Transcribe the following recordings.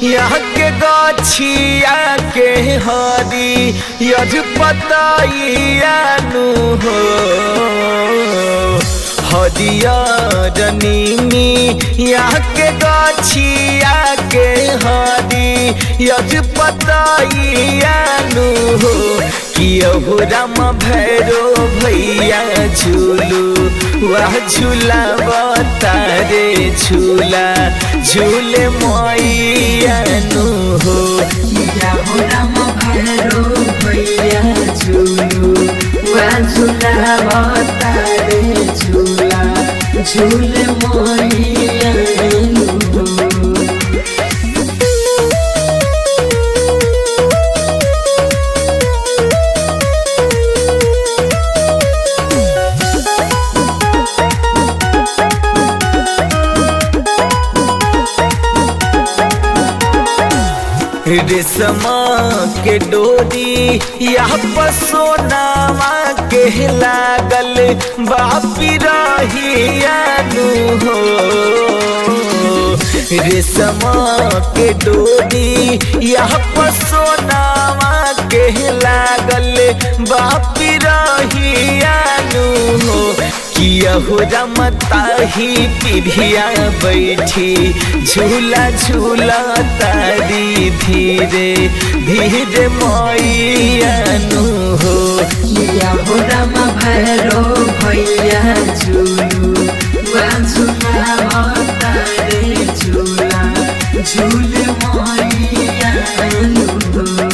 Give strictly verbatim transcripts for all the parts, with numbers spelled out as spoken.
यहाँ के गछिया के हरी यज पतैया नु हो हरियर नीमी यहाँ के गछिया के हरी यज पतैया नु हो कियहु राम भैरो भैया झूलू वह झूला बतारे झूला झूले मैया नु हो कियहु राम भैरो भैया झूलू वह झूला बतारे झूला झूले मैया नु हो। रेशमा के डोरी यहाँ पर सोनामा के लागल बापी रहिया नु हो रेशमा के डोरी यहाँ पर सोनामा के लागल बापी रहिया नु हो कियहु रमताही पिढ़िया बैठी झूला झूला तारी धीरे धीरे मैया नु हो कियहु राम भैरो भैया झूलू वह झूला तारे झूला झूले मैया नु हो।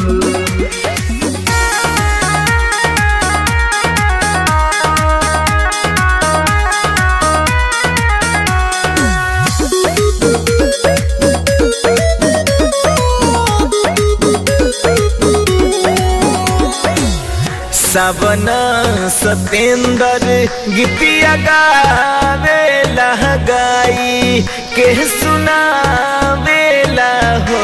सावन सतेंदर गीतिया गावे लहगाई के सुनावेला हो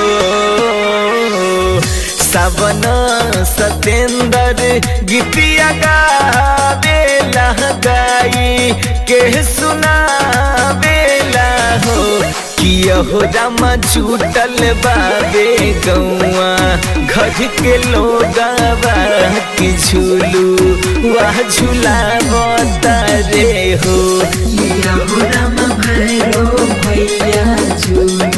सावन सतेंदर गीतिया गावे लहगाई के सुनावेला हो कियहु राम छूटल बाबे गौआ घर के लोगवा की झूलू वह झूला बतारे हो कियहु राम भैरो भैया झूलू